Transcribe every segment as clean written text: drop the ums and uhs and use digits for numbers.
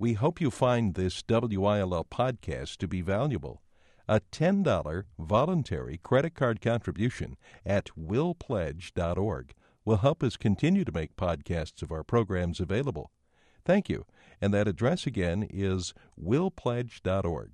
We hope you find this WILL podcast to be valuable. A $10 voluntary credit card contribution at willpledge.org will help us continue to make podcasts of our programs available. Thank you. And that address again is willpledge.org.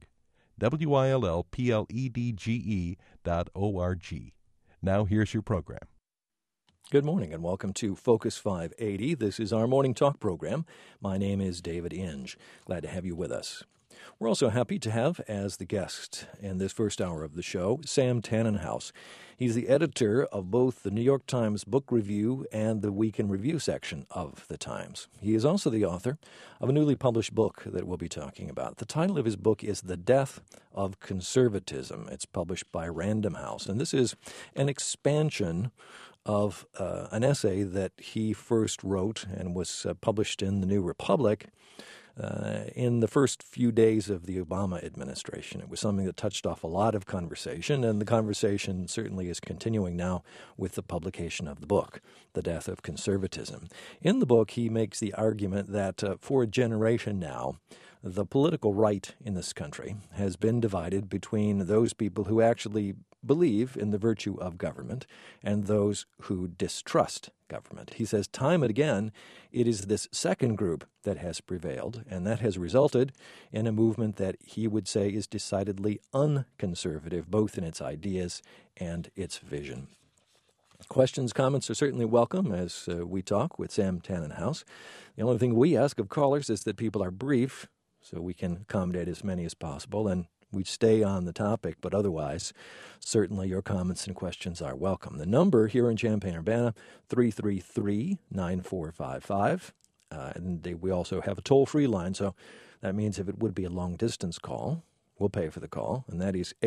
WILLPLEDGE.org. Now here's your program. Good morning and welcome to Focus 580. This is our morning talk program. My name is David Inge. Glad to have you with us. We're also happy to have as the guest in this first hour of the show, Sam Tannenhouse. He's the editor of both the New York Times Book Review and the Week in Review section of the Times. He is also the author of a newly published book that we'll be talking about. The title of his book is The Death of Conservatism. It's published by Random House, and this is an expansion of an essay that he first wrote and was published in the New Republic in the first few days of the Obama administration. It was something that touched off a lot of conversation, and the conversation certainly is continuing now with the publication of the book, The Death of Conservatism. In the book, he makes the argument that for a generation now, the political right in this country has been divided between those people who actually believe in the virtue of government and those who distrust government. He says time and again it is this second group that has prevailed, and that has resulted in a movement that he would say is decidedly unconservative, both in its ideas and its vision. Questions, comments are certainly welcome as we talk with Sam Tannenhouse. The only thing we ask of callers is that people are brief so we can accommodate as many as possible, and we stay on the topic, but otherwise, certainly your comments and questions are welcome. The number here in Champaign-Urbana, 333-9455. And we also have a toll-free line, so that means if it would be a long-distance call, we'll pay for the call, and that is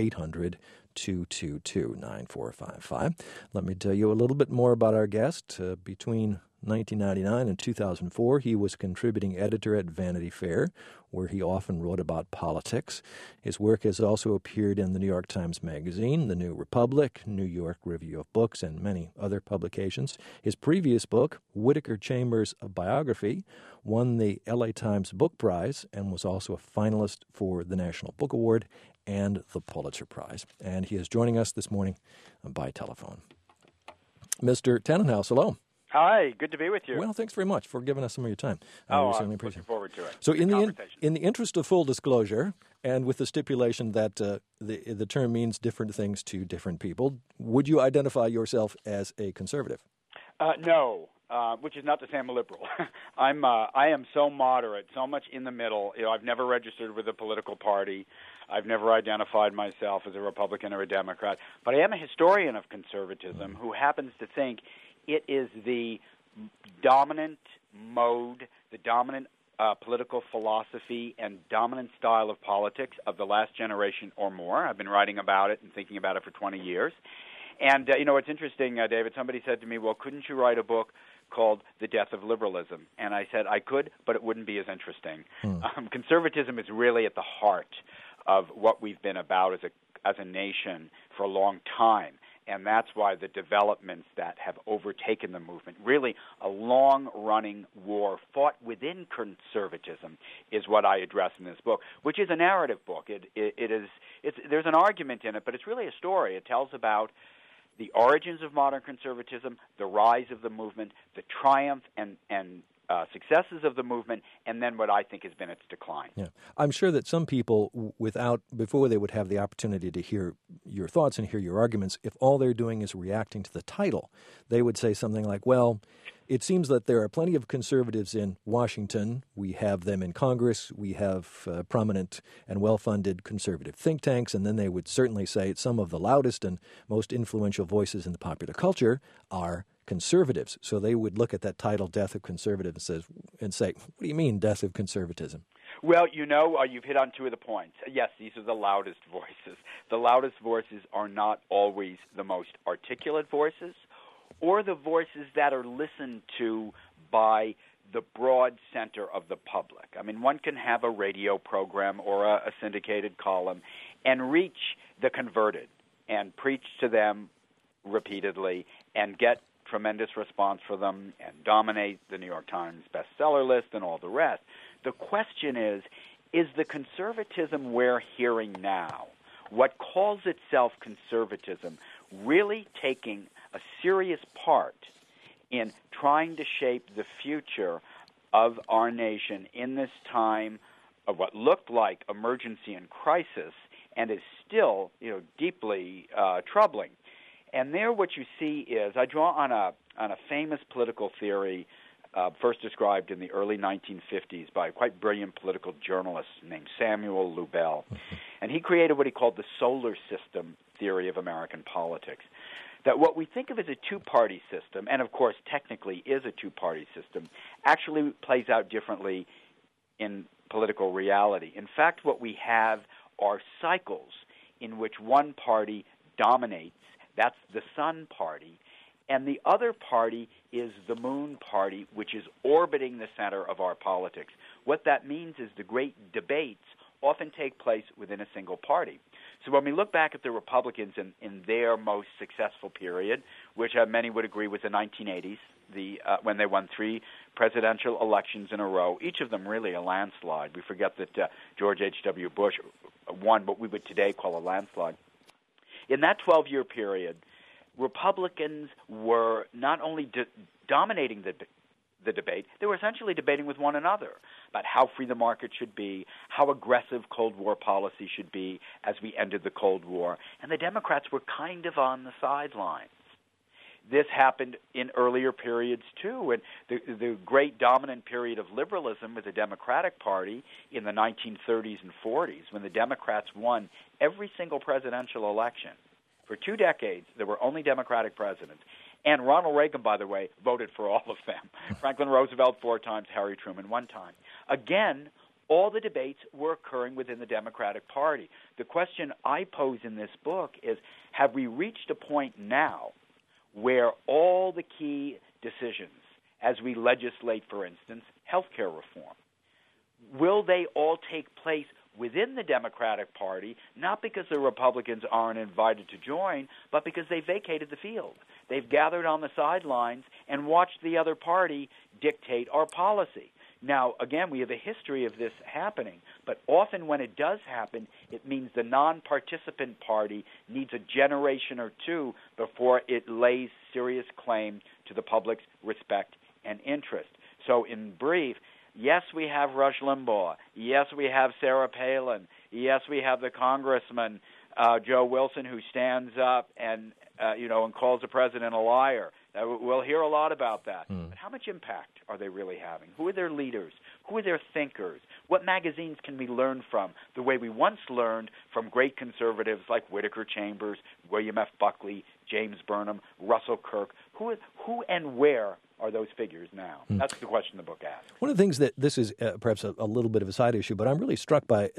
800-222-9455. Let me tell you a little bit more about our guest. Between 1999 and 2004, he was contributing editor at Vanity Fair, where he often wrote about politics. His work has also appeared in the New York Times Magazine, the New Republic, New York Review of Books, and many other publications. His previous book, Whittaker Chambers' Biography, won the LA Times Book Prize and was also a finalist for the National Book Award and the Pulitzer Prize. And he is joining us this morning by telephone. Mr. Tannenhouse, hello. Hi, good to be with you. Well, thanks very much for giving us some of your time. I'm looking forward to it. So in the interest of full disclosure, and with the stipulation that the term means different things to different people, would you identify yourself as a conservative? No, which is not to say I'm a liberal. I am so moderate, so much in the middle. You know, I've never registered with a political party. I've never identified myself as a Republican or a Democrat. But I am a historian of conservatism who happens to think it is the dominant mode, the dominant political philosophy and dominant style of politics of the last generation or more. I've been writing about it and thinking about it for 20 years. And, it's interesting, David, somebody said to me, well, couldn't you write a book called The Death of Liberalism? And I said I could, but it wouldn't be as interesting. Conservatism is really at the heart of what we've been about as a nation for a long time. And that's why the developments that have overtaken the movement, really a long-running war fought within conservatism, is what I address in this book, which is a narrative book. There's an argument in it, but it's really a story. It tells about the origins of modern conservatism, the rise of the movement, the triumph and successes of the movement, and then what I think has been its decline. Yeah, I'm sure that some people, before they would have the opportunity to hear your thoughts and hear your arguments, if all they're doing is reacting to the title, they would say something like, well, it seems that there are plenty of conservatives in Washington. We have them in Congress. We have prominent and well-funded conservative think tanks. And then they would certainly say some of the loudest and most influential voices in the popular culture are conservatives. So they would look at that title, Death of Conservatism, and say, what do you mean, Death of Conservatism? Well, you've hit on two of the points. Yes, these are the loudest voices. The loudest voices are not always the most articulate voices or the voices that are listened to by the broad center of the public. I mean, one can have a radio program or a syndicated column and reach the converted and preach to them repeatedly and get tremendous response for them and dominate the New York Times bestseller list and all the rest. The question is the conservatism we're hearing now, what calls itself conservatism, really taking a serious part in trying to shape the future of our nation in this time of what looked like emergency and crisis and is still, deeply troubling? And there what you see is, I draw on a famous political theory first described in the early 1950s by a quite brilliant political journalist named Samuel Lubell. And he created what he called the solar system theory of American politics. That what we think of as a two-party system, and of course technically is a two-party system, actually plays out differently in political reality. In fact, what we have are cycles in which one party dominates, that's the sun party, and the other party is the moon party, which is orbiting the center of our politics. What that means is the great debates often take place within a single party. So when we look back at the Republicans in their most successful period, which many would agree was the 1980s, when they won 3 presidential elections in a row, each of them really a landslide. We forget that George H.W. Bush won what we would today call a landslide. In that 12-year period, Republicans were not only dominating the debate, they were essentially debating with one another about how free the market should be, how aggressive Cold War policy should be as we ended the Cold War. And the Democrats were kind of on the sidelines. This happened in earlier periods, too. And the great dominant period of liberalism with the Democratic Party in the 1930s and 40s, when the Democrats won every single presidential election. For 2 decades, there were only Democratic presidents. And Ronald Reagan, by the way, voted for all of them. Franklin Roosevelt 4 times, Harry Truman 1 time. Again, all the debates were occurring within the Democratic Party. The question I pose in this book is, have we reached a point now where all the key decisions, as we legislate, for instance, health care reform, will they all take place within the Democratic Party, not because the Republicans aren't invited to join, but because they vacated the field? They've gathered on the sidelines and watched the other party dictate our policy. Now, again, we have a history of this happening, but often when it does happen, it means the non-participant party needs a generation or 2 before it lays serious claim to the public's respect and interest. So in brief, yes, we have Rush Limbaugh. Yes, we have Sarah Palin. Yes, we have the Congressman Joe Wilson, who stands up and calls the president a liar. We'll hear a lot about that. But how much impact are they really having? Who are their leaders? Who are their thinkers? What magazines can we learn from? The way we once learned from great conservatives like Whittaker Chambers, William F. Buckley, James Burnham, Russell Kirk. Who and where are those figures now? That's the question the book asks. One of the things that this is perhaps a little bit of a side issue, but I'm really struck by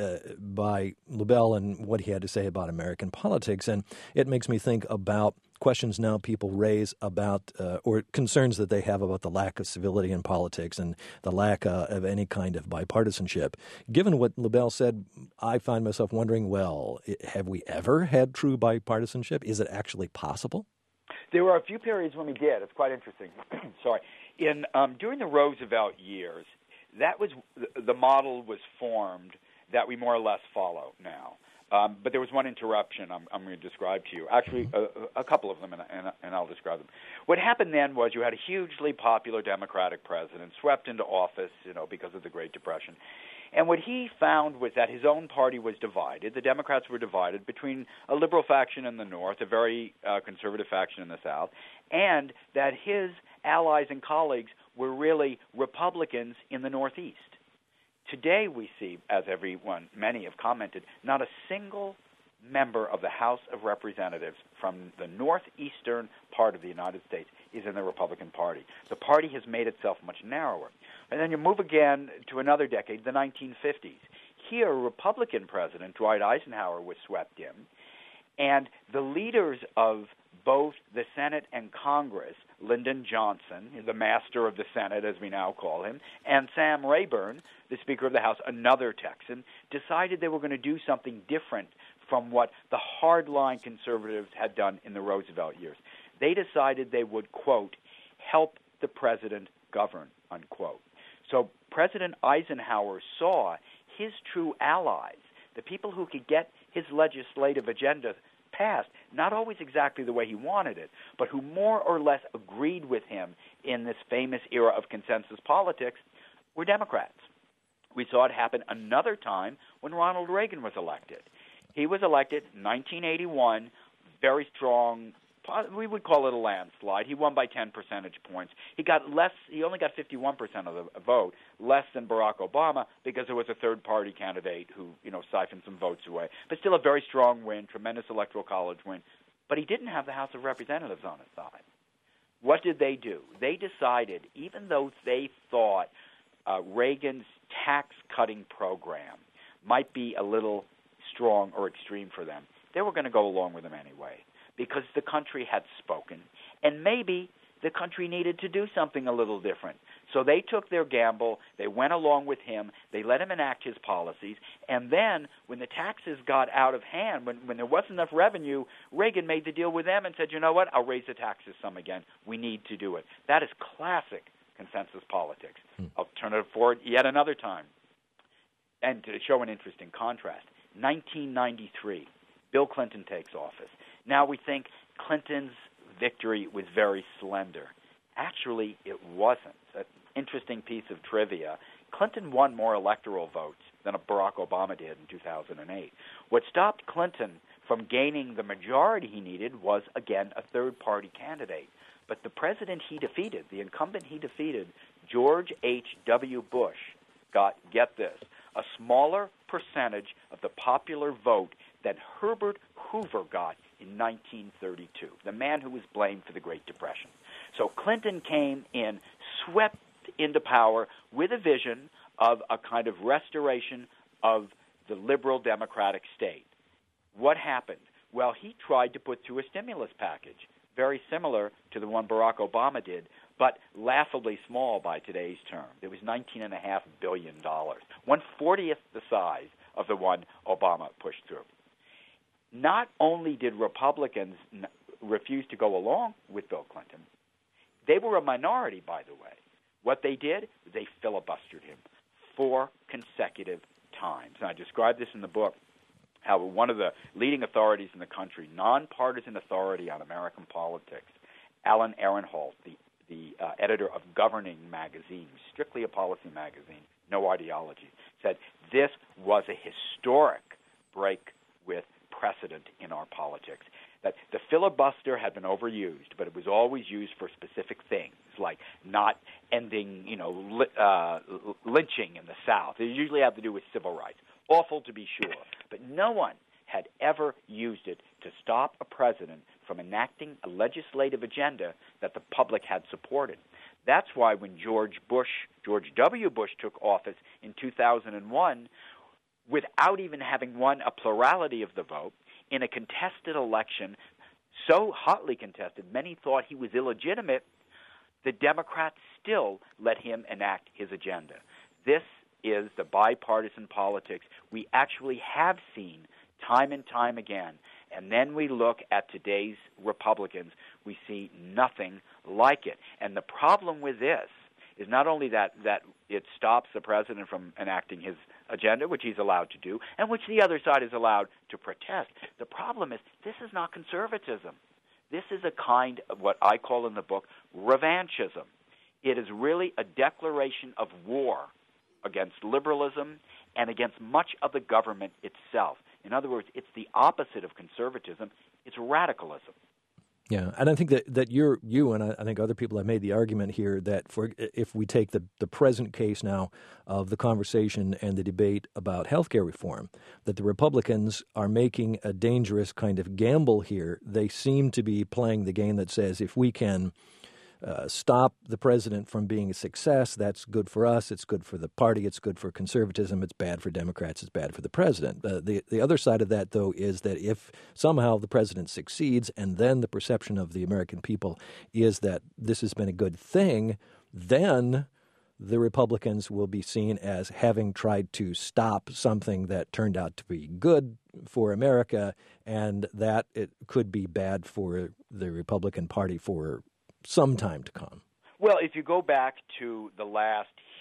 Lubell and what he had to say about American politics, and it makes me think about questions now people raise about or concerns that they have about the lack of civility in politics and the lack of any kind of bipartisanship. Given what Lubell said, I find myself wondering, well, have we ever had true bipartisanship? Is it actually possible? There were a few periods when we did. It's quite interesting. Sorry. During the Roosevelt years, that was the model was formed that we more or less follow now. But there was one interruption I'm going to describe to you. Actually, a couple of them, and I'll describe them. What happened then was you had a hugely popular Democratic president swept into office, because of the Great Depression. And what he found was that his own party was divided. The Democrats were divided between a liberal faction in the North, a very conservative faction in the South, and that his allies and colleagues were really Republicans in the Northeast. Today we see, as many have commented, not a single member of the House of Representatives from the northeastern part of the United States is in the Republican Party. The party has made itself much narrower. And then you move again to another decade, the 1950s. Here, a Republican president, Dwight Eisenhower, was swept in, and the leaders of both the Senate and Congress, Lyndon Johnson, the master of the Senate, as we now call him, and Sam Rayburn, the Speaker of the House, another Texan, decided they were going to do something different from what the hardline conservatives had done in the Roosevelt years. They decided they would, quote, help the president govern, unquote. So President Eisenhower saw his true allies, the people who could get his legislative agenda passed, not always exactly the way he wanted it, but who more or less agreed with him in this famous era of consensus politics, were Democrats. We saw it happen another time when Ronald Reagan was elected. He was elected in 1981, very strong. We would call it a landslide. He won by 10 percentage points. He only got 51% of the vote, less than Barack Obama, because there was a third-party candidate who, siphoned some votes away. But still a very strong win, tremendous electoral college win. But he didn't have the House of Representatives on his side. What did they do? They decided, even though they thought Reagan's tax-cutting program might be a little strong or extreme for them, they were going to go along with him anyway, because the country had spoken, and maybe the country needed to do something a little different. So they took their gamble, they went along with him, they let him enact his policies, and then when the taxes got out of hand, when there wasn't enough revenue, Reagan made the deal with them and said, you know what, I'll raise the taxes some again. We need to do it. That is classic consensus politics. I'll turn it forward yet another time. And to show an interesting contrast, 1993, Bill Clinton takes office. Now we think Clinton's victory was very slender. Actually, it wasn't. An interesting piece of trivia. Clinton won more electoral votes than Barack Obama did in 2008. What stopped Clinton from gaining the majority he needed was, again, a third-party candidate. But the president he defeated, the incumbent he defeated, George H.W. Bush, got, get this, a smaller percentage of the popular vote than Herbert Hoover got in 1932, the man who was blamed for the Great Depression. So Clinton came in, swept into power with a vision of a kind of restoration of the liberal democratic state. What happened? Well, he tried to put through a stimulus package, very similar to the one Barack Obama did, but laughably small by today's term. It was $19.5 billion, 1/40th the size of the one Obama pushed through. Not only did Republicans refuse to go along with Bill Clinton, they were a minority, by the way. What they did, they filibustered him 4 consecutive times. And I describe this in the book, how one of the leading authorities in the country, nonpartisan authority on American politics, Alan Ehrenholt, the editor of Governing magazine, strictly a policy magazine, no ideology, said this was a historic break with precedent in our politics. That the filibuster had been overused, but it was always used for specific things, like not ending, lynching in the South. It usually had to do with civil rights. Awful to be sure, but no one had ever used it to stop a president from enacting a legislative agenda that the public had supported. That's why when George W. Bush took office in 2001, without even having won a plurality of the vote, in a contested election, so hotly contested, many thought he was illegitimate, the Democrats still let him enact his agenda. This is the bipartisan politics we actually have seen time and time again. And then we look at today's Republicans, we see nothing like it. And the problem with this is not only that it stops the president from enacting his agenda, which he's allowed to do, and which the other side is allowed to protest. The problem is this is not conservatism. This is a kind of what I call in the book revanchism. It is really a declaration of war against liberalism and against much of the government itself. In other words, it's the opposite of conservatism. It's radicalism. Yeah, and I think that you and I think other people have made the argument here that if we take the present case now of the conversation and the debate about healthcare reform, that the Republicans are making a dangerous kind of gamble here. They seem to be playing the game that says if we can stop the president from being a success, that's good for us, it's good for the party, it's good for conservatism, it's bad for Democrats, it's bad for the president. The other side of that, though, is that if somehow the president succeeds and then the perception of the American people is that this has been a good thing, then the Republicans will be seen as having tried to stop something that turned out to be good for America, and that it could be bad for the Republican Party for some time to come. Well, if you go back to the last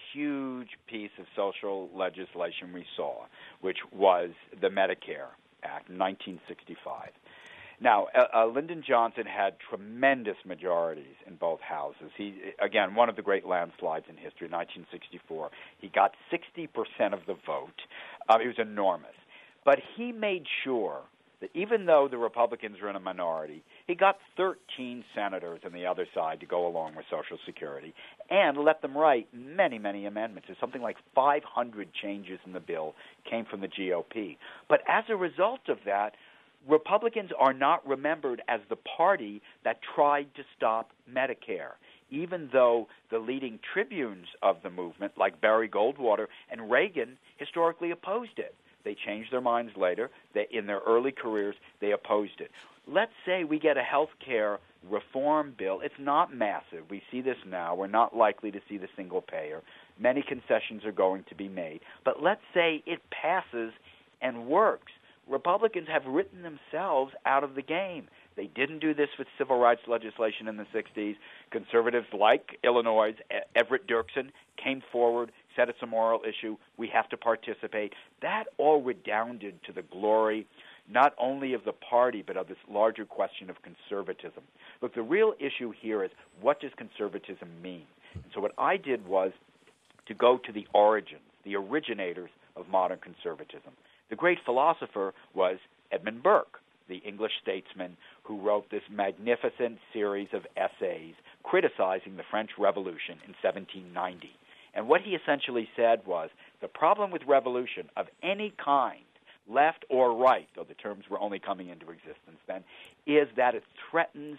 huge piece of social legislation we saw, which was the Medicare Act in 1965. Now, Lyndon Johnson had tremendous majorities in both houses. He, again, one of the great landslides in history, 1964. He got 60% of the vote. It was enormous. But he made sure that even though the Republicans were in a minority, he got 13 senators on the other side to go along with Social Security and let them write many, many amendments. There's something like 500 changes in the bill came from the GOP. But as a result of that, Republicans are not remembered as the party that tried to stop Medicare, even though the leading tribunes of the movement, like Barry Goldwater and Reagan, historically opposed it. They changed their minds later. In their early careers, they opposed it. Let's say we get a health care reform bill. It's not massive. We see this now. We're not likely to see the single payer. Many concessions are going to be made. But let's say it passes and works. Republicans have written themselves out of the game. They didn't do this with civil rights legislation in the 60s. Conservatives like Illinois' Everett Dirksen came forward, said it's a moral issue. We have to participate. That all redounded to the glory not only of the party but of this larger question of conservatism. Look, the real issue here is, what does conservatism mean? And so what I did was to go to the origins, the originators of modern conservatism. The great philosopher was Edmund Burke, the English statesman who wrote this magnificent series of essays criticizing the French Revolution in 1790. And what he essentially said was, the problem with revolution of any kind, left or right, though the terms were only coming into existence then, is that it threatens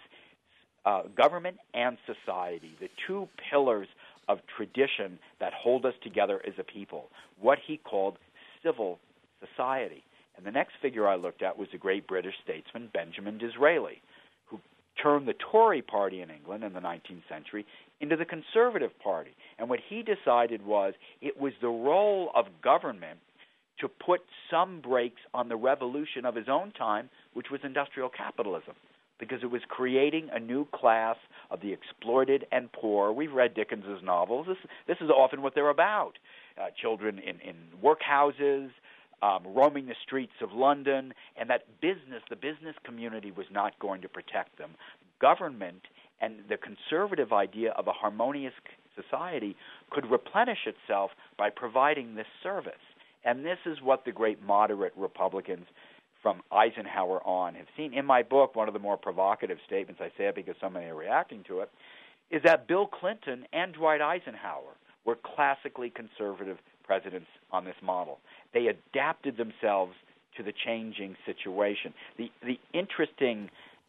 government and society, the two pillars of tradition that hold us together as a people, what he called civil society. And the next figure I looked at was the great British statesman Benjamin Disraeli, who turned the Tory party in England in the 19th century into the Conservative Party. And what he decided was it was the role of government to put some brakes on the revolution of his own time, which was industrial capitalism, because it was creating a new class of the exploited and poor. We've read Dickens's novels. This is often what they're about. Children in workhouses, roaming the streets of London, and that the business community was not going to protect them. Government and the conservative idea of a harmonious society could replenish itself by providing this service. And this is what the great moderate Republicans from Eisenhower on have seen. In my book, one of the more provocative statements, I say it because so many are reacting to it, is that Bill Clinton and Dwight Eisenhower were classically conservative presidents on this model. They adapted themselves to the changing situation. The interesting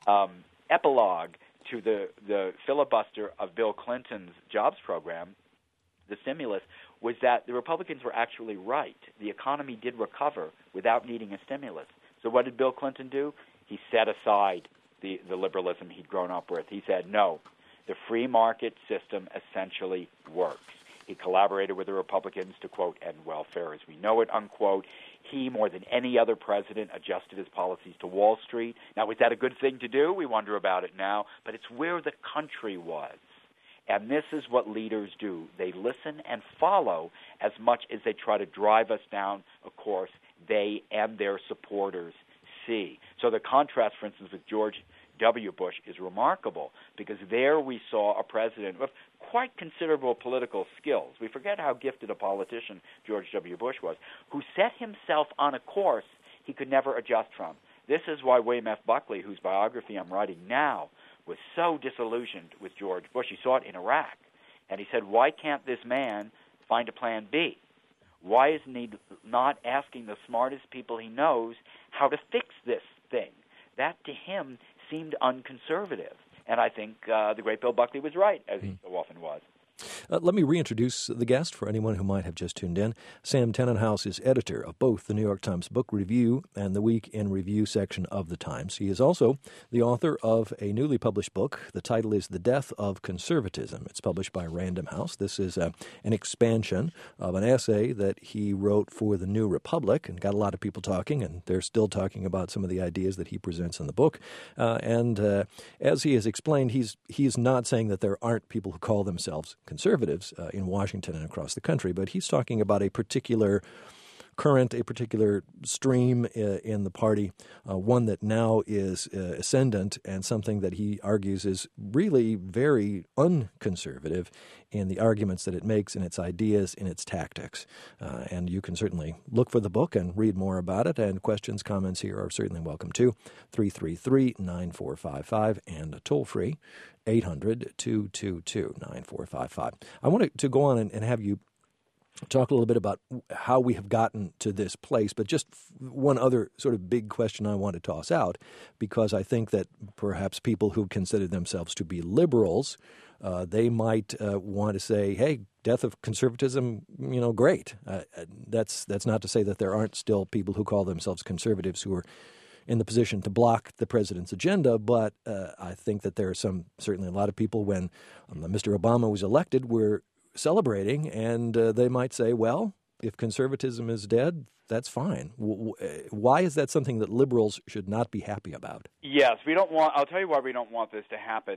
epilogue to the filibuster of Bill Clinton's jobs program, the stimulus, was that the Republicans were actually right. The economy did recover without needing a stimulus. So what did Bill Clinton do? He set aside the liberalism he'd grown up with. He said, no, the free market system essentially works. He collaborated with the Republicans to, quote, end welfare as we know it, unquote. He, more than any other president, adjusted his policies to Wall Street. Now, was that a good thing to do? We wonder about it now. But it's where the country was. And this is what leaders do. They listen and follow as much as they try to drive us down a course they and their supporters see. So the contrast, for instance, with George W. Bush is remarkable, because there we saw a president with quite considerable political skills. We forget how gifted a politician George W. Bush was, who set himself on a course he could never adjust from. This is why William F. Buckley, whose biography I'm writing now, was so disillusioned with George Bush. He saw it in Iraq. And he said, why can't this man find a plan B? Why isn't he not asking the smartest people he knows how to fix this thing? That, to him, seemed unconservative. And I think the great Bill Buckley was right, as he so often was. Let me reintroduce the guest for anyone who might have just tuned in. Sam Tenenhaus is editor of both the New York Times Book Review and the Week in Review section of the Times. He is also the author of a newly published book. The title is The Death of Conservatism. It's published by Random House. This is an expansion of an essay that he wrote for the New Republic and got a lot of people talking, and they're still talking about some of the ideas that he presents in the book. And as he has explained, he's not saying that there aren't people who call themselves conservatives in Washington and across the country, but he's talking about a particular current, a particular stream in the party, one that now is ascendant and something that he argues is really very unconservative in the arguments that it makes, in its ideas, in its tactics. And you can certainly look for the book and read more about it, and questions, comments here are certainly welcome too. 333-9455 and toll-free 800-222-9455. I wanted to go on and have you talk a little bit about how we have gotten to this place, but just one other sort of big question I want to toss out, because I think that perhaps people who consider themselves to be liberals, they might want to say, hey, death of conservatism, great. That's not to say that there aren't still people who call themselves conservatives who are in the position to block the president's agenda, but I think that there are certainly a lot of people when Mr. Obama was elected were celebrating, and they might say, well, if conservatism is dead, that's fine. Why is that something that liberals should not be happy about? Yes, I'll tell you why we don't want this to happen.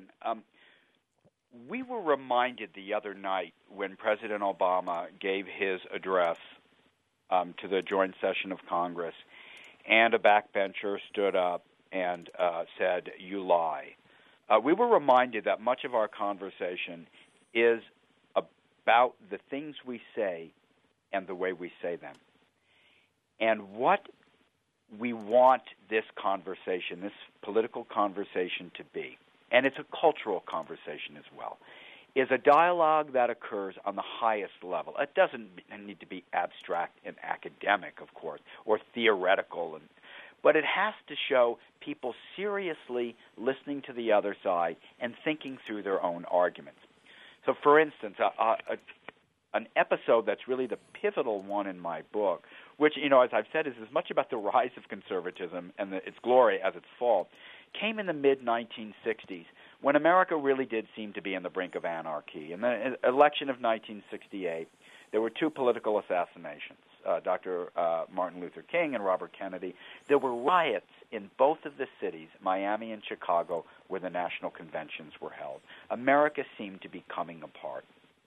We were reminded the other night when President Obama gave his address to the joint session of Congress, and a backbencher stood up and said, "You lie." We were reminded that much of our conversation is about the things we say and the way we say them. And what we want this conversation, this political conversation to be, and it's a cultural conversation as well, is a dialogue that occurs on the highest level. It doesn't need to be abstract and academic, of course, or theoretical, but it has to show people seriously listening to the other side and thinking through their own arguments. So, for instance, an episode that's really the pivotal one in my book, which, as I've said, is as much about the rise of conservatism and its glory as its fall, came in the mid-1960s, when America really did seem to be on the brink of anarchy. In the election of 1968, there were two political assassinations, Dr. Martin Luther King and Robert Kennedy. There were riots in both of the cities, Miami and Chicago, where the national conventions were held. America seemed to be coming apart.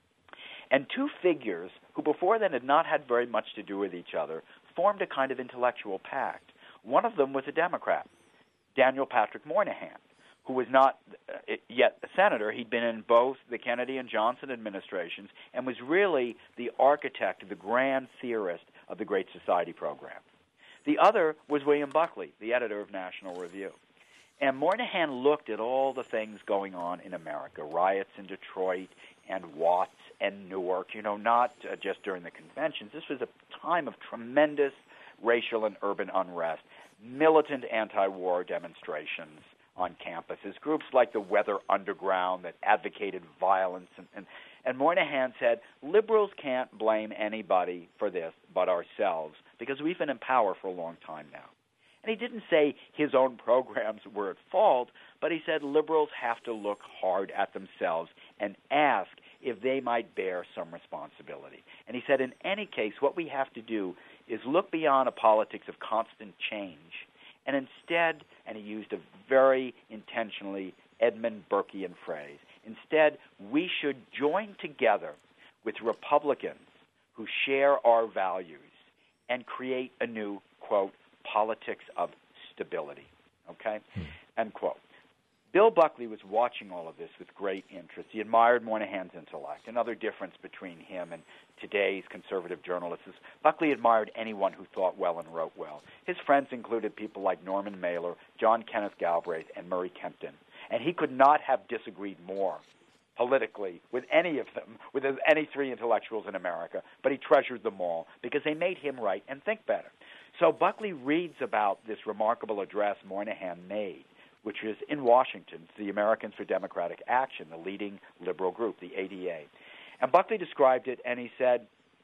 And two figures who before then had not had very much to do with each other formed a kind of intellectual pact. One of them was a Democrat, Daniel Patrick Moynihan, who was not yet a senator. He'd been in both the Kennedy and Johnson administrations and was really the architect, the grand theorist of the Great Society program. The other was William Buckley, the editor of National Review. And Moynihan looked at all the things going on in America, riots in Detroit and Watts and Newark, not just during the conventions. This was a time of tremendous racial and urban unrest, militant anti-war demonstrations on campuses, groups like the Weather Underground that advocated violence. And Moynihan said, liberals can't blame anybody for this but ourselves because we've been in power for a long time now. And he didn't say his own programs were at fault, but he said liberals have to look hard at themselves and ask if they might bear some responsibility. And he said, in any case, what we have to do is look beyond a politics of constant change, and instead, and he used a very intentionally Edmund Burkean phrase, instead we should join together with Republicans who share our values and create a new, quote, politics of stability, okay, end quote. Bill Buckley was watching all of this with great interest. He admired Moynihan's intellect. Another difference between him and today's conservative journalists is Buckley admired anyone who thought well and wrote well. His friends included people like Norman Mailer, John Kenneth Galbraith, and Murray Kempton. And he could not have disagreed more politically with any of them, with any three intellectuals in America, but he treasured them all because they made him write and think better. So Buckley reads about this remarkable address Moynihan made, which is in Washington, the Americans for Democratic Action, the leading liberal group, the ADA. And Buckley described it, and he said,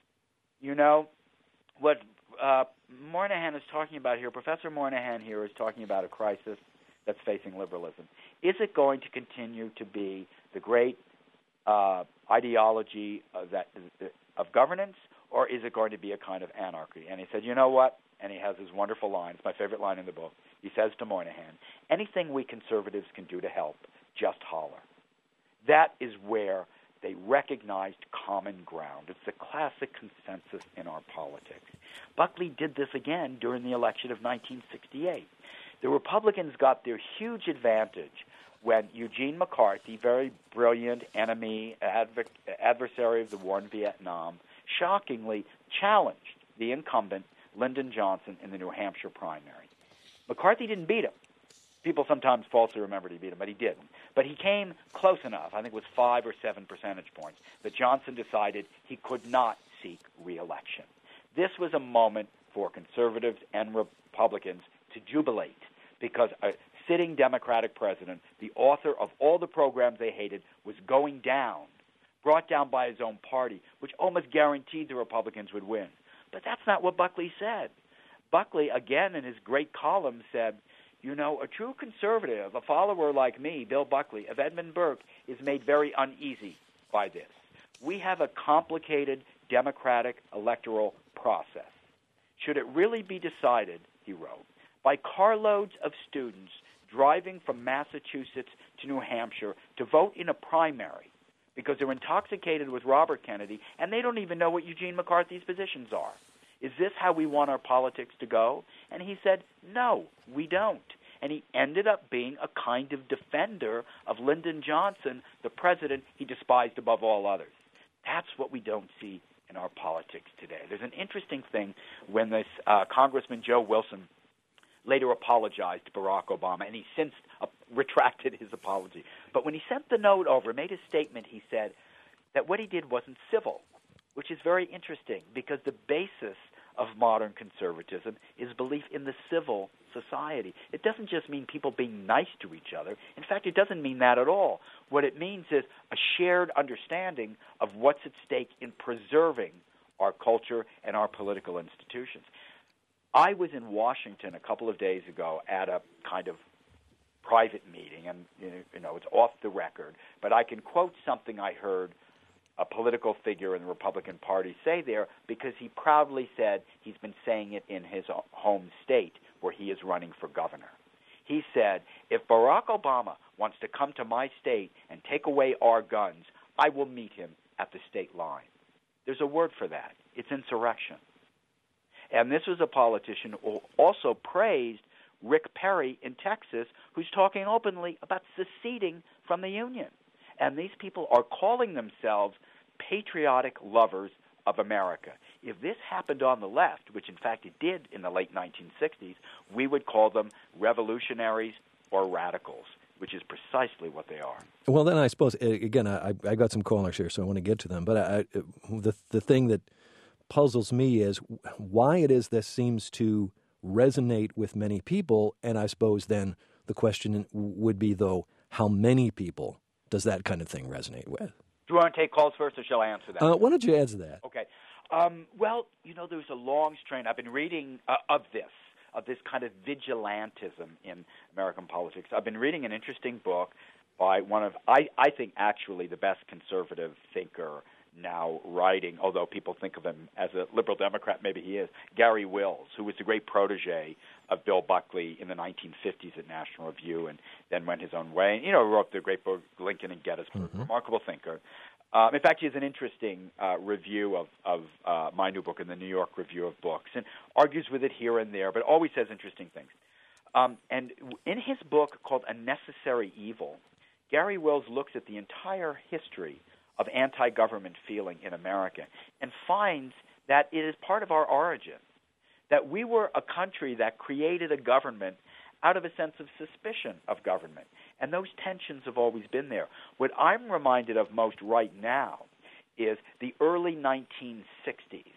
what Moynihan is talking about here, Professor Moynihan here is talking about a crisis that's facing liberalism. Is it going to continue to be the great ideology of governance, or is it going to be a kind of anarchy? And he said, you know what? And he has this wonderful line. It's my favorite line in the book. He says to Moynihan, anything we conservatives can do to help, just holler. That is where They recognized common ground. It's the classic consensus in our politics. Buckley did this again during the election of 1968. The Republicans got their huge advantage when Eugene McCarthy, very brilliant enemy, adversary of the war in Vietnam, shockingly challenged the incumbent Lyndon Johnson in the New Hampshire primary. McCarthy didn't beat him. People sometimes falsely remembered he beat him, but he didn't. But he came close enough, I think it was 5 or 7 percentage points, that Johnson decided he could not seek re-election. This was a moment for conservatives and Republicans to jubilate because a sitting Democratic president, the author of all the programs they hated, was going down, brought down by his own party, which almost guaranteed the Republicans would win. But that's not what Buckley said. Buckley, again, in his great column, said, you know, a true conservative, a follower like me, Bill Buckley, of Edmund Burke, is made very uneasy by this. We have a complicated democratic electoral process. Should it really be decided, he wrote, by carloads of students driving from Massachusetts to New Hampshire to vote in a primary because they're intoxicated with Robert Kennedy and they don't even know what Eugene McCarthy's positions are? Is this how we want our politics to go? And he said, no, we don't. And he ended up being a kind of defender of Lyndon Johnson, the president he despised above all others. That's what we don't see in our politics today. There's an interesting thing when this Congressman Joe Wilson later apologized to Barack Obama, and he since retracted his apology. But when he sent the note over, made his statement, he said that what he did wasn't civil, which is very interesting because the basis of modern conservatism is belief in the civil society. It doesn't just mean people being nice to each other. In fact, it doesn't mean that at all. What it means is a shared understanding of what's at stake in preserving our culture and our political institutions. I was in Washington a couple of days ago at a kind of private meeting, and you know it's off the record, but I can quote something I heard a political figure in the Republican Party say there because he proudly said he's been saying it in his home state where he is running for governor. He said, if Barack Obama wants to come to my state and take away our guns, I will meet him at the state line. There's a word for that. It's insurrection. And this was a politician who also praised Rick Perry in Texas, who's talking openly about seceding from the Union. And these people are calling themselves patriotic lovers of America. If this happened on the left, which in fact it did in the late 1960s, we would call them revolutionaries or radicals, which is precisely what they are. Well, then I suppose, again, I got some callers here, so I want to get to them. But the thing that puzzles me is why it is this seems to resonate with many people, and I suppose then the question would be, though, how many people does that kind of thing resonate with? Do you want to take calls first, or shall I answer that? Why don't you answer that? Okay. Well, you know, there's a long strain. I've been reading of this kind of vigilantism in American politics. I've been reading an interesting book by one of, I think, actually the best conservative thinker now writing, although people think of him as a liberal Democrat, maybe he is, Gary Wills, who was the great protege of Bill Buckley in the 1950s at National Review and then went his own way. You know, wrote the great book Lincoln and Gettysburg, remarkable thinker. In fact, he has an interesting review of my new book in the New York Review of Books and argues with it here and there, but always says interesting things. And in his book called A Necessary Evil, Gary Wills looks at the entire history of anti-government feeling in America and finds that it is part of our origin, that we were a country that created a government out of a sense of suspicion of government. And those tensions have always been there. What I'm reminded of most right now is the early 1960s.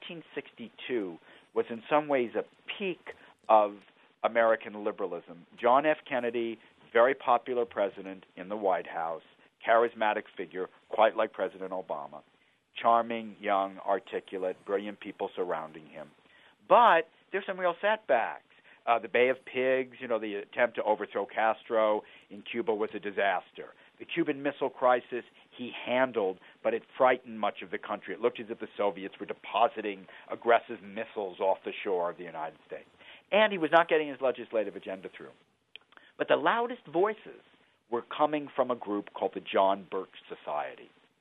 1962 was in some ways a peak of American liberalism. John F. Kennedy, very popular president in the White House, charismatic figure, quite like President Obama, charming, young, articulate, brilliant people surrounding him. But there's some real setbacks. The Bay of Pigs, you know, the attempt to overthrow Castro in Cuba was a disaster. The Cuban Missile Crisis he handled, but it frightened much of the country. It looked as if the Soviets were depositing aggressive missiles off the shore of the United States. And he was not getting his legislative agenda through. But the loudest voices were coming from a group called the John Birch Society,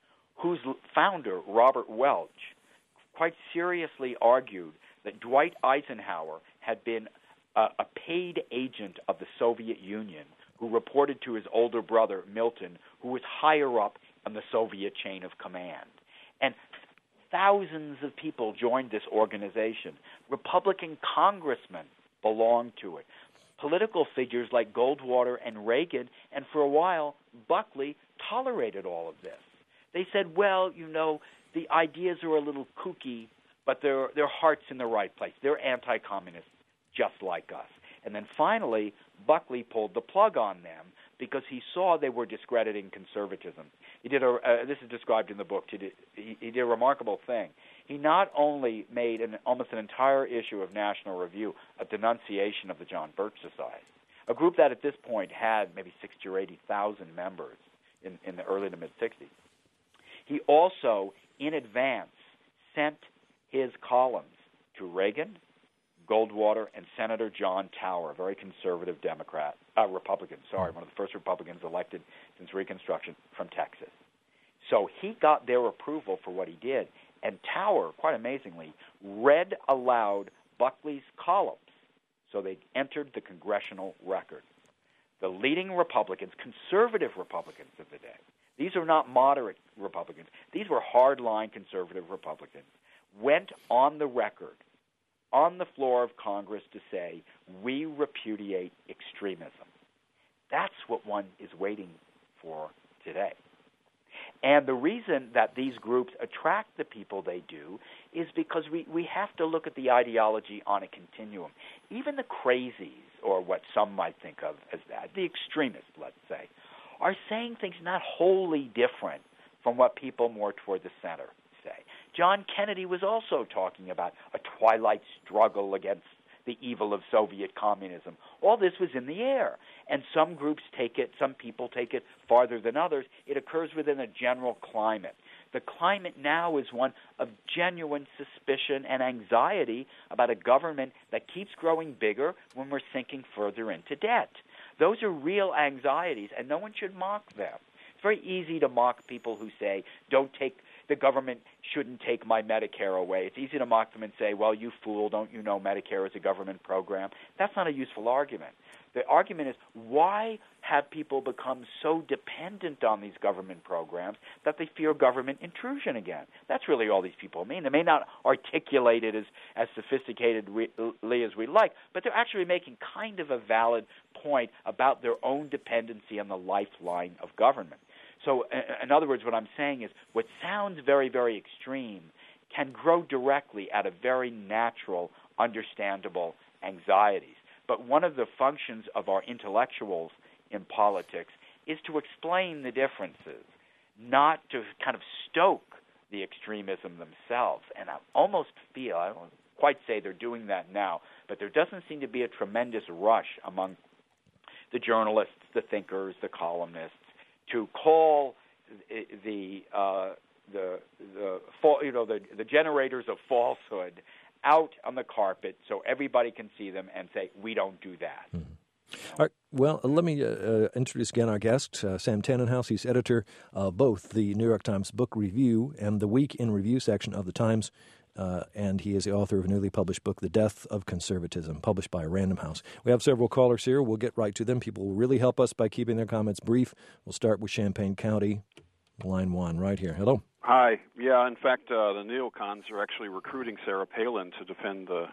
whose founder, Robert Welch, quite seriously argued that Dwight Eisenhower had been a paid agent of the Soviet Union who reported to his older brother, Milton, who was higher up on the Soviet chain of command. And thousands of people joined this organization. Republican congressmen belonged to it. Political figures like Goldwater and Reagan, and for a while, Buckley, tolerated all of this. They said, well, the ideas are a little kooky, but their heart's in the right place. They're anti-communist, just like us. And then finally, Buckley pulled the plug on them because he saw they were discrediting conservatism. He did this is described in the book. He did a remarkable thing. He not only made almost an entire issue of National Review a denunciation of the John Birch Society, a group that at this point had maybe 60,000 or 80,000 members in the early to mid-'60s. He also, in advance, sent his columns to Reagan, Goldwater, and Senator John Tower, a very conservative Republican, one of the first Republicans elected since Reconstruction from Texas. So he got their approval for what he did, and Tower, quite amazingly, read aloud Buckley's columns, so they entered the congressional record. The leading Republicans, conservative Republicans of the day, these are not moderate Republicans, these were hardline conservative Republicans, went on the record on the floor of Congress to say, we repudiate extremism. That's what one is waiting for today. And the reason that these groups attract the people they do is because we have to look at the ideology on a continuum. Even the crazies, or what some might think of as that, the extremists, let's say, are saying things not wholly different from what people more toward the center say. John Kennedy was also talking about a twilight struggle against the evil of Soviet communism. All this was in the air, and some groups take it, some people take it farther than others. It occurs within a general climate. The climate now is one of genuine suspicion and anxiety about a government that keeps growing bigger when we're sinking further into debt. Those are real anxieties, and no one should mock them. It's very easy to mock people who say, the government shouldn't take my Medicare away. It's easy to mock them and say, well, you fool, don't you know Medicare is a government program? That's not a useful argument. The argument is, why have people become so dependent on these government programs that they fear government intrusion again? That's really all these people mean. They may not articulate it as sophisticatedly as we like, but they're actually making kind of a valid point about their own dependency on the lifeline of government. So, in other words, what I'm saying is what sounds very, very extreme can grow directly out of very natural, understandable anxieties. But one of the functions of our intellectuals in politics is to explain the differences, not to kind of stoke the extremism themselves. And I almost feel, I don't quite say they're doing that now, but there doesn't seem to be a tremendous rush among the journalists, the thinkers, the columnists, to call the generators of falsehood out on the carpet so everybody can see them and say, we don't do that. Mm-hmm. All right. Well, let me introduce again our guest, Sam Tannenhouse. He's editor of both the New York Times Book Review and the Week in Review section of the Times, and he is the author of a newly published book, The Death of Conservatism, published by Random House. We have several callers here. We'll get right to them. People will really help us by keeping their comments brief. We'll start with Champaign County, line 1, right here. Hello. Hi. Yeah, in fact, the neocons are actually recruiting Sarah Palin to defend the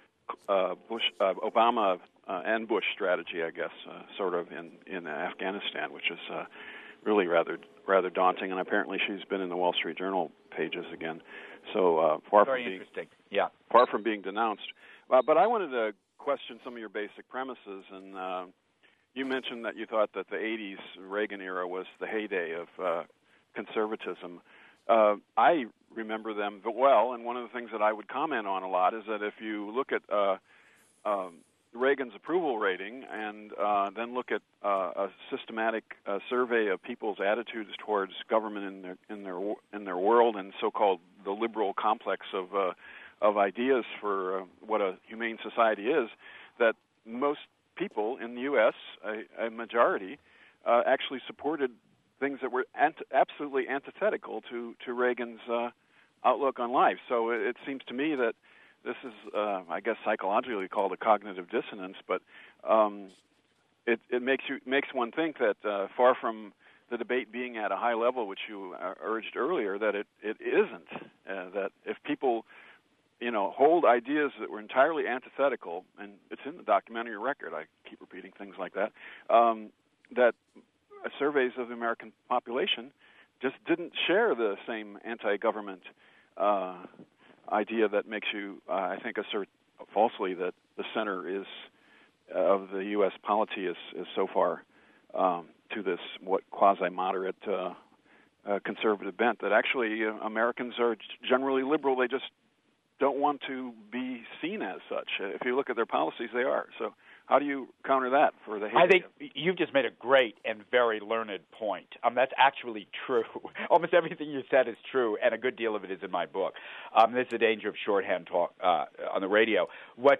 Obama and Bush strategy, I guess, sort of in Afghanistan, which is really rather daunting. And apparently she's been in the Wall Street Journal pages again. So far from being denounced. But I wanted to question some of your basic premises. And you mentioned that you thought that the 80s Reagan era was the heyday of conservatism. I remember them well, and one of the things that I would comment on a lot is that if you look at Reagan's approval rating and then look at a systematic survey of people's attitudes towards government in their world and so-called the liberal complex of ideas for what a humane society is, that most people in the U.S., a majority, actually supported things that were absolutely antithetical to Reagan's outlook on life. So it seems to me that this is, I guess, psychologically called a cognitive dissonance, but it makes one think that far from the debate being at a high level, which you urged earlier, that it isn't. That if people, hold ideas that were entirely antithetical, and it's in the documentary record, I keep repeating things like that, that surveys of the American population just didn't share the same anti-government idea that makes you, I think, assert falsely that the center of the U.S. polity is so far to this quasi-moderate conservative bent that actually Americans are generally liberal. They just don't want to be seen as such. If you look at their policies, they are. So how do you counter that for the hate? I think you've just made a great and very learned point. That's actually true. Almost everything you said is true, and a good deal of it is in my book. This is the danger of shorthand talk on the radio. Not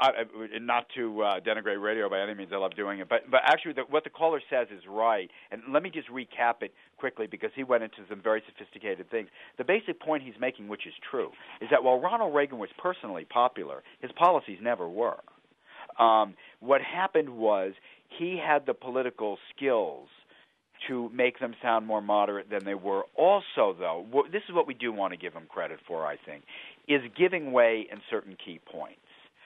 to denigrate radio by any means, I love doing it, but actually what the caller says is right. And let me just recap it quickly because he went into some very sophisticated things. The basic point he's making, which is true, is that while Ronald Reagan was personally popular, his policies never were. What happened was he had the political skills to make them sound more moderate than they were. Also, though, this is what we do want to give him credit for, I think, is giving way in certain key points.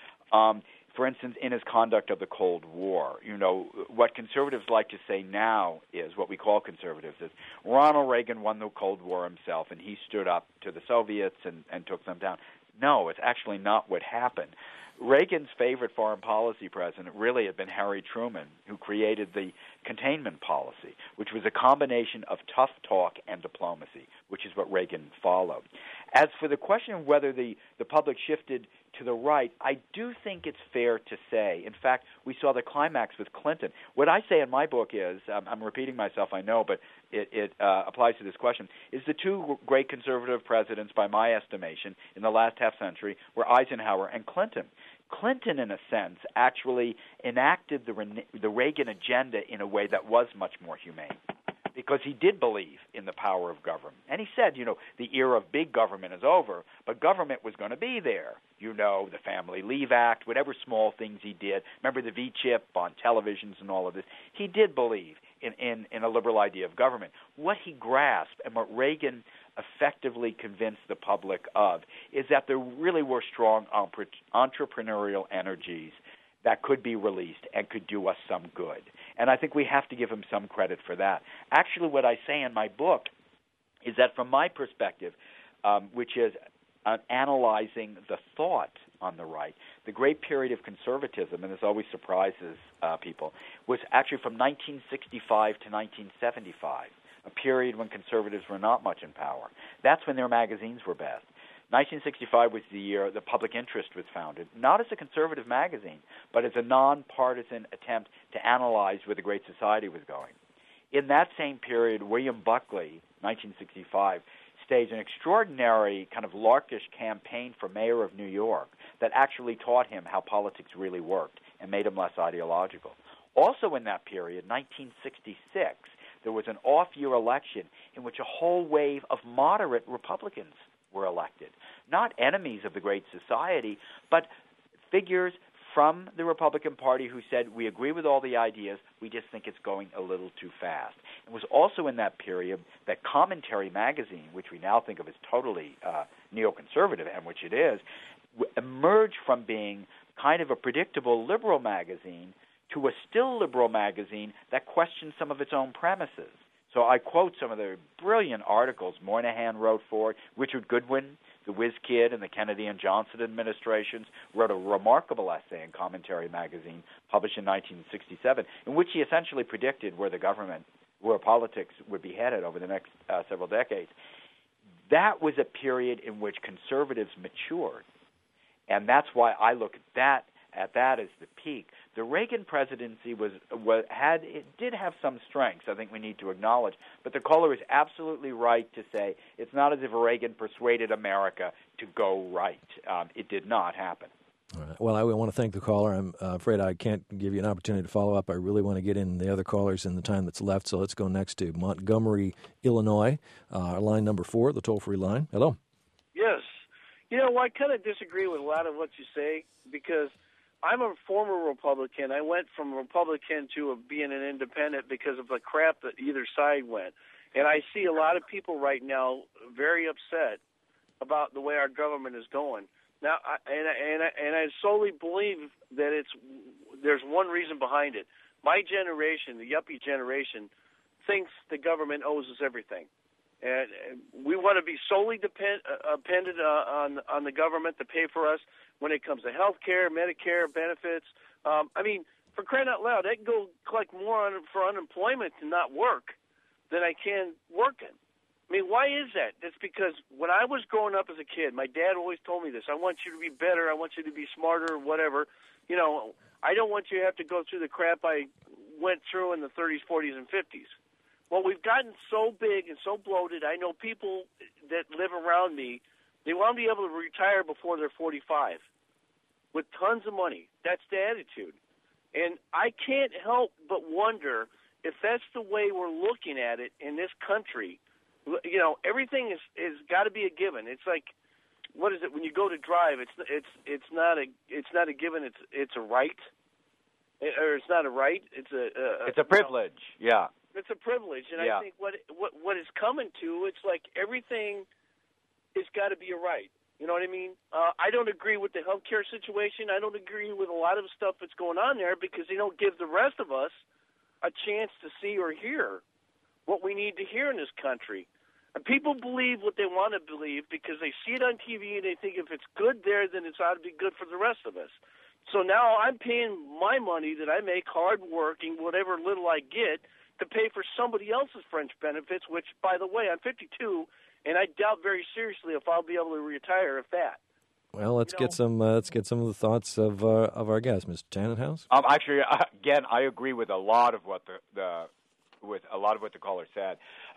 For instance, in his conduct of the Cold War, what conservatives like to say now is, what we call conservatives, is Ronald Reagan won the Cold War himself and he stood up to the Soviets and took them down. No, it's actually not what happened. Reagan's favorite foreign policy president really had been Harry Truman, who created the containment policy, which was a combination of tough talk and diplomacy, which is what Reagan followed. As for the question of whether the public shifted to the right, I do think it's fair to say. In fact, we saw the climax with Clinton. What I say in my book is, I'm repeating myself, I know, but it applies to this question, is the two great conservative presidents, by my estimation, in the last half century were Eisenhower and Clinton. Clinton, in a sense, actually enacted the Reagan agenda in a way that was much more humane, because he did believe in the power of government. And he said, the era of big government is over, but government was going to be there. The Family Leave Act, whatever small things he did. Remember the V-chip on televisions and all of this? He did believe in a liberal idea of government. What he grasped and what Reagan effectively convinced the public of is that there really were strong entrepreneurial energies that could be released and could do us some good. And I think we have to give him some credit for that. Actually, what I say in my book is that from my perspective, which is analyzing the thought on the right, the great period of conservatism, and this always surprises people, was actually from 1965 to 1975, a period when conservatives were not much in power. That's when their magazines were best. 1965 was the year the Public Interest was founded, not as a conservative magazine, but as a nonpartisan attempt to analyze where the Great Society was going. In that same period, William Buckley, 1965, staged an extraordinary kind of larkish campaign for mayor of New York that actually taught him how politics really worked and made him less ideological. Also in that period, 1966, there was an off-year election in which a whole wave of moderate Republicans were elected. Not enemies of the Great Society, but figures from the Republican Party who said, we agree with all the ideas, we just think it's going a little too fast. It was also in that period that Commentary magazine, which we now think of as totally neoconservative, and which it is, emerged from being kind of a predictable liberal magazine to a still liberal magazine that questioned some of its own premises. So I quote some of the brilliant articles Moynihan wrote for it. Richard Goodwin, the whiz kid in the Kennedy and Johnson administrations, wrote a remarkable essay in Commentary magazine published in 1967 in which he essentially predicted where politics would be headed over the next several decades. That was a period in which conservatives matured, and that's why I look at that as the peak. The Reagan presidency did have some strengths, I think we need to acknowledge, but the caller is absolutely right to say it's not as if Reagan persuaded America to go right. It did not happen. All right. Well, I want to thank the caller. I'm afraid I can't give you an opportunity to follow up. I really want to get in the other callers in the time that's left, so let's go next to Montgomery, Illinois, line number 4, the toll-free line. Hello. Yes. I kind of disagree with a lot of what you say because I'm a former Republican. I went from Republican to being an independent because of the crap that either side went. And I see a lot of people right now very upset about the way our government is going. Now, I solely believe that there's one reason behind it. My generation, the yuppie generation, thinks the government owes us everything. And we want to be solely dependent on the government to pay for us when it comes to health care, Medicare, benefits. For crying out loud, I can go collect more for unemployment to not work than I can working. Why is that? That's because when I was growing up as a kid, my dad always told me this. I want you to be better. I want you to be smarter, whatever. I don't want you to have to go through the crap I went through in the 30s, 40s, and 50s. Well, we've gotten so big and so bloated. I know people that live around me, they want to be able to retire before they're 45 with tons of money. That's the attitude. And I can't help but wonder if that's the way we're looking at it in this country. Everything is got to be a given. It's like, what is it? When you go to drive, it's not a given. It's a right, or it's not a right. It's a privilege. Yeah. It's a privilege, and yeah. I think what is coming to, it's like everything has got to be a right. You know what I mean? I don't agree with the health care situation. I don't agree with a lot of stuff that's going on there because they don't give the rest of us a chance to see or hear what we need to hear in this country. And people believe what they want to believe because they see it on TV and they think if it's good there, then it's ought to be good for the rest of us. So now I'm paying my money that I make hard working, whatever little I get, to pay for somebody else's fringe benefits, which, by the way, I'm 52, and I doubt very seriously if I'll be able to retire at that. Well, let's get some of the thoughts of our guest, Mr. Tannenhouse. Actually, again, I agree with a lot of what the caller said.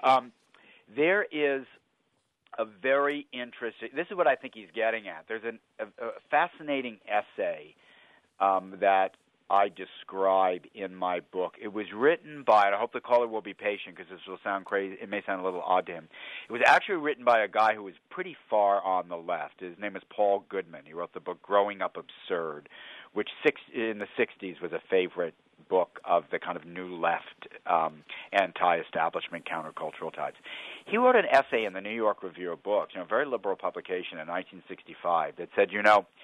There is a very interesting. This is what I think he's getting at. There's a fascinating essay that I describe in my book. It was written by, and I hope the caller will be patient because this will sound crazy. It may sound a little odd to him. It was actually written by a guy who was pretty far on the left. His name is Paul Goodman. He wrote the book Growing Up Absurd, which in the 60s was a favorite book of the kind of new left anti-establishment countercultural types. He wrote an essay in the New York Review of Books, a very liberal publication in 1965, that said,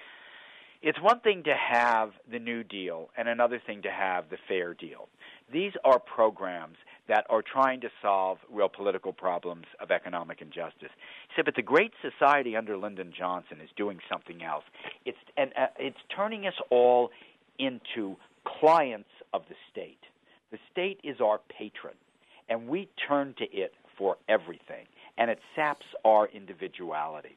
it's one thing to have the New Deal and another thing to have the Fair Deal. These are programs that are trying to solve real political problems of economic injustice. He said, but the Great Society under Lyndon Johnson is doing something else. It's turning us all into clients of the state. The state is our patron, and we turn to it for everything, and it saps our individuality.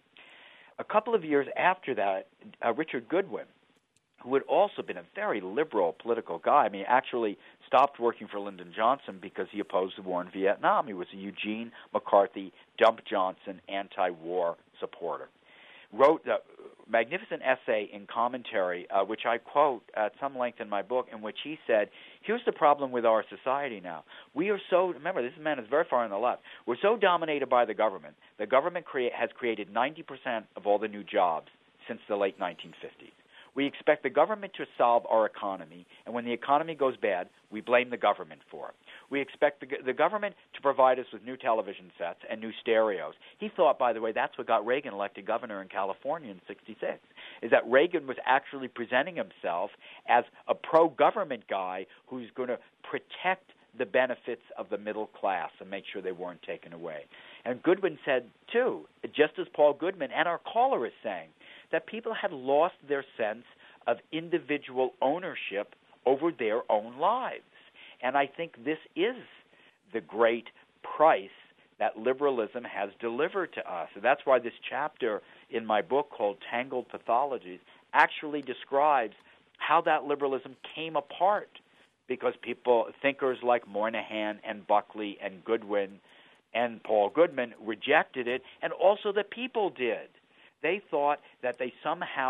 A couple of years after that, Richard Goodwin, who had also been a very liberal political guy, he actually stopped working for Lyndon Johnson because he opposed the war in Vietnam. He was a Eugene McCarthy, Dump Johnson, anti-war supporter. Wrote a magnificent essay in commentary, which I quote at some length in my book, in which he said, here's the problem with our society now. We are so, remember, this man is very far on the left. We're so dominated by the government. The government has created 90% of all the new jobs since the late 1950s. We expect the government to solve our economy, and when the economy goes bad, we blame the government for it. We expect the government to provide us with new television sets and new stereos. He thought, by the way, that's what got Reagan elected governor in California in '66, is that Reagan was actually presenting himself as a pro-government guy who's going to protect the benefits of the middle class and make sure they weren't taken away. And Goodwin said, too, just as Paul Goodman and our caller is saying, that people had lost their sense of individual ownership over their own lives. And I think this is the great price that liberalism has delivered to us. And that's why this chapter in my book called Tangled Pathologies actually describes how that liberalism came apart, because thinkers like Moynihan and Buckley and Goodwin and Paul Goodman rejected it, and also the people did. They thought that they somehow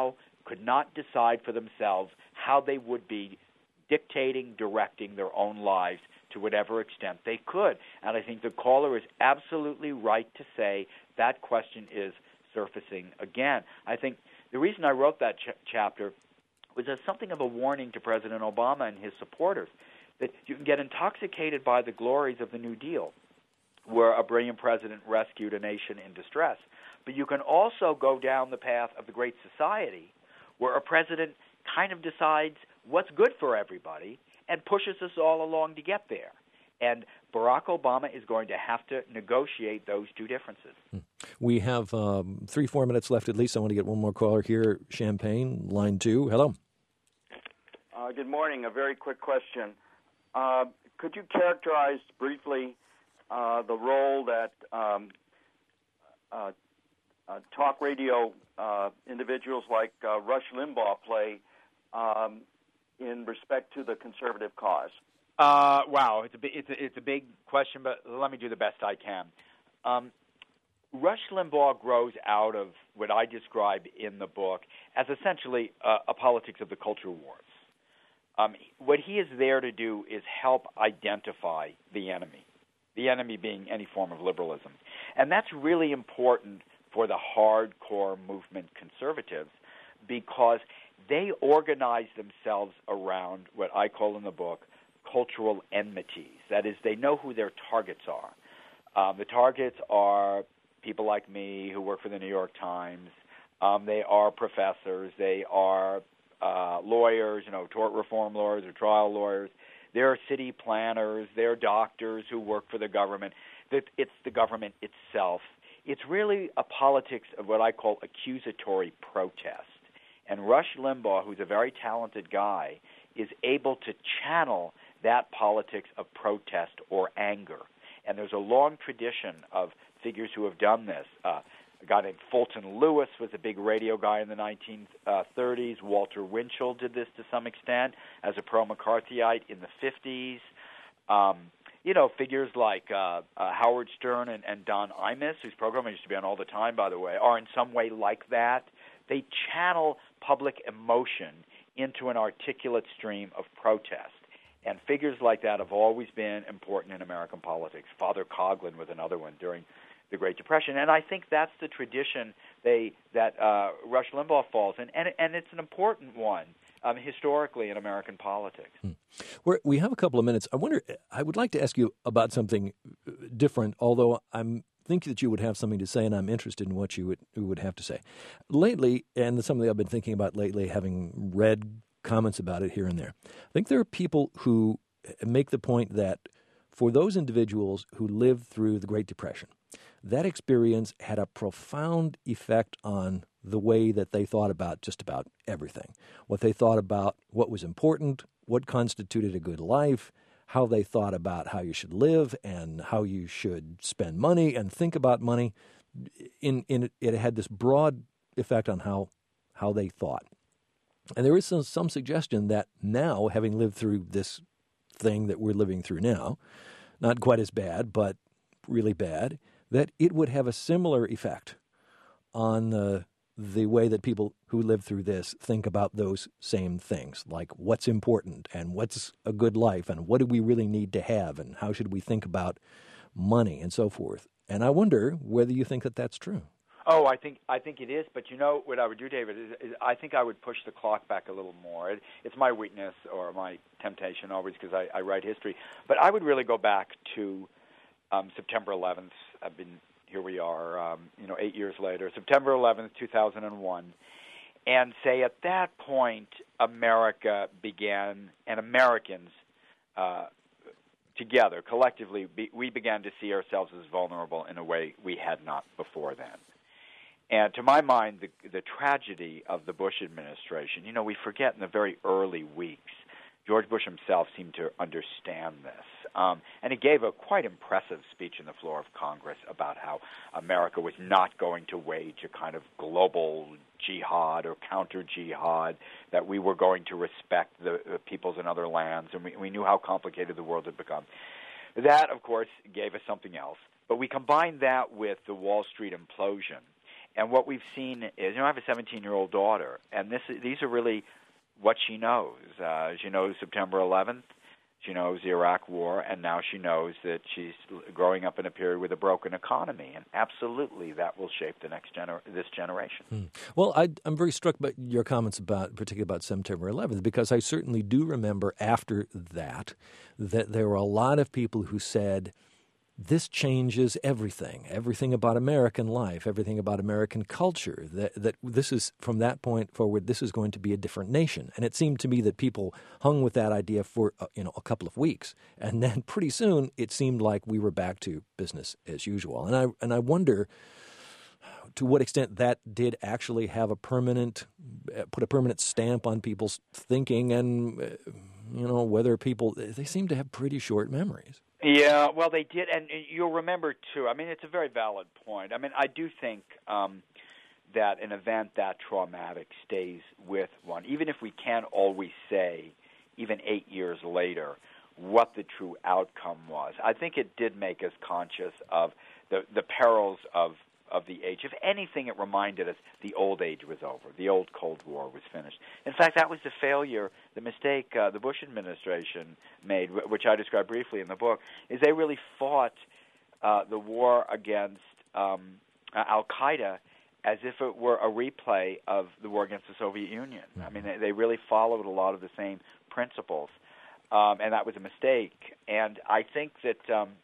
could not decide for themselves how they would be dictating, directing their own lives to whatever extent they could. And I think the caller is absolutely right to say that question is surfacing again. I think the reason I wrote that chapter was as something of a warning to President Obama and his supporters that you can get intoxicated by the glories of the New Deal, where a brilliant president rescued a nation in distress. But you can also go down the path of the Great Society, where a president kind of decides what's good for everybody and pushes us all along to get there. And Barack Obama is going to have to negotiate those two differences. We have 3-4 minutes left at least. I want to get one more caller here. Champaign, line 2. Hello. Good morning. A very quick question. Could you characterize briefly the role that talk radio individuals like Rush Limbaugh play in respect to the conservative cause? Wow, it's a big question, but let me do the best I can. Rush Limbaugh grows out of what I describe in the book as essentially a politics of the culture wars. What he is there to do is help identify the enemy being any form of liberalism. And that's really important for the hardcore movement conservatives because they organize themselves around what I call in the book cultural enmities. That is, they know who their targets are. The targets are people like me who work for the New York Times. They are professors. They are lawyers, tort reform lawyers or trial lawyers. There are city planners. There are doctors who work for the government. It's the government itself. It's really a politics of what I call accusatory protest. And Rush Limbaugh, who's a very talented guy, is able to channel that politics of protest or anger. And there's a long tradition of figures who have done this. A guy named Fulton Lewis was a big radio guy in the 1930s. Walter Winchell did this to some extent as a pro-McCarthyite in the 50s. Figures like Howard Stern and Don Imus, whose program I used to be on all the time, by the way, are in some way like that. They channel public emotion into an articulate stream of protest. And figures like that have always been important in American politics. Father Coughlin was another one during the Great Depression. And I think that's the tradition that Rush Limbaugh falls in. And it's an important one historically in American politics. We have a couple of minutes. I would like to ask you about something different, although I'm think that you would have something to say, and I'm interested in what you would have to say. Lately, and something I've been thinking about lately, having read comments about it here and there, I think there are people who make the point that for those individuals who lived through the Great Depression, that experience had a profound effect on the way that they thought about just about everything, what they thought about what was important, what constituted a good life, how they thought about how you should live and how you should spend money and think about money. It had this broad effect on how they thought. And there is some suggestion that now, having lived through this thing that we're living through now, not quite as bad, but really bad, that it would have a similar effect on the way that people who live through this think about those same things, like what's important and what's a good life and what do we really need to have and how should we think about money and so forth. And I wonder whether you think that that's true. Oh, I think it is. But what I would do, David, is I think I would push the clock back a little more. It's my weakness or my temptation always because I write history. But I would really go back to September 11th. Here we are, 8 years later, September 11th, 2001, and say at that point America began, and Americans together, collectively, we began to see ourselves as vulnerable in a way we had not before then. And to my mind, the tragedy of the Bush administration, we forget in the very early weeks, George Bush himself seemed to understand this. And he gave a quite impressive speech in the floor of Congress about how America was not going to wage a kind of global jihad or counter-jihad, that we were going to respect the peoples in other lands, and we knew how complicated the world had become. That, of course, gave us something else. But we combined that with the Wall Street implosion, And what we've seen is, I have a 17-year-old daughter, and these are really what she knows. She knows September 11th. She knows the Iraq War, and now she knows that she's growing up in a period with a broken economy, and absolutely that will shape this generation. Well, I'm very struck by your comments particularly about September 11th, because I certainly do remember after that there were a lot of people who said, this changes everything about American life, everything about American culture, that this is, from that point forward, this is going to be a different nation. And it seemed to me that people hung with that idea for a couple of weeks. And then pretty soon it seemed like we were back to business as usual. And I wonder to what extent that did actually have put a permanent stamp on people's thinking, and, whether they seem to have pretty short memories. Yeah, well, they did, and you'll remember, too. I mean, it's a very valid point. I mean, I do think that an event that traumatic stays with one, even if we can't always say, even 8 years later, what the true outcome was. I think it did make us conscious of the perils of the age. If anything, it reminded us the old age was over. The old Cold War was finished. In fact, that was the mistake the Bush administration made, which I describe briefly in the book, is they really fought the war against Al-Qaeda as if it were a replay of the war against the Soviet Union. I mean, they really followed a lot of the same principles, and that was a mistake. And I think that...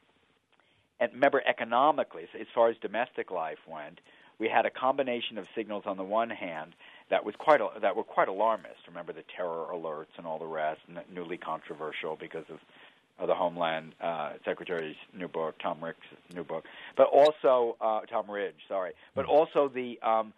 And remember, economically, as far as domestic life went, we had a combination of signals on the one hand that were quite alarmist. Remember the terror alerts and all the rest, and newly controversial because of the Homeland Secretary's new book, Tom Rick's new book, but also Tom Ridge, sorry, but also the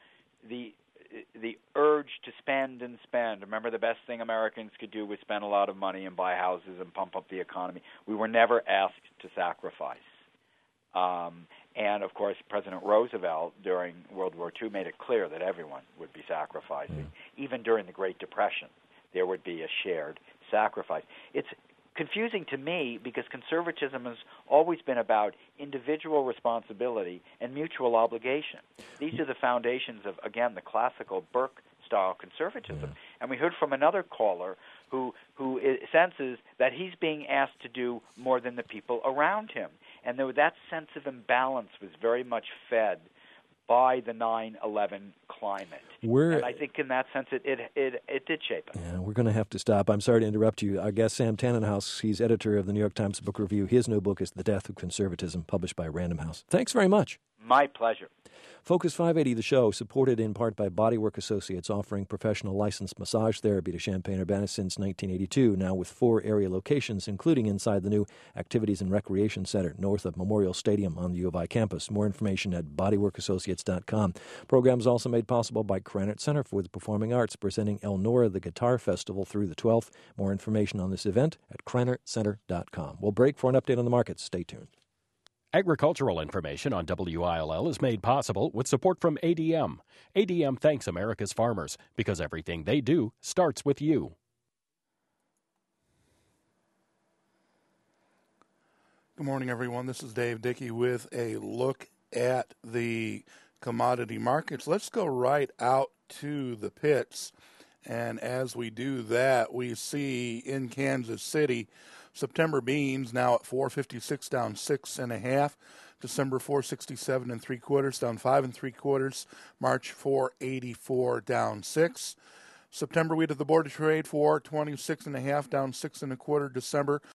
urge to spend and spend. Remember, the best thing Americans could do was spend a lot of money and buy houses and pump up the economy. We were never asked to sacrifice. And, of course, President Roosevelt during World War II made it clear that everyone would be sacrificing. Even during the Great Depression, there would be a shared sacrifice. It's confusing to me because conservatism has always been about individual responsibility and mutual obligation. These are the foundations of, again, the classical Burke-style conservatism. And we heard from another caller who senses that he's being asked to do more than the people around him. And that sense of imbalance was very much fed by the 9/11 climate. And I think in that sense it did shape us. Yeah, we're going to have to stop. I'm sorry to interrupt you. Our guest, Sam Tannenhouse, he's editor of the New York Times Book Review. His new book is The Death of Conservatism, published by Random House. Thanks very much. My pleasure. Focus 580, the show, supported in part by Bodywork Associates, offering professional licensed massage therapy to Champaign-Urbana since 1982, now with 4 area locations, including inside the new Activities and Recreation Center, north of Memorial Stadium on the U of I campus. More information at bodyworkassociates.com. Program is also made possible by Krannert Center for the Performing Arts, presenting El Nora, the Guitar Festival, through the 12th. More information on this event at KrannertCenter.com. We'll break for an update on the markets. Stay tuned. Agricultural information on WILL is made possible with support from ADM. ADM thanks America's farmers because everything they do starts with you. Good morning, everyone. This is Dave Dickey with a look at the commodity markets. Let's go right out to the pits. And as we do that, we see in Kansas City, September beans now at $4.56, down 6.5. December $4.67 3/4, down 5 3/4. March $4.84, down 6. September wheat at the Board of Trade $4.26.5, down 6 1/4. December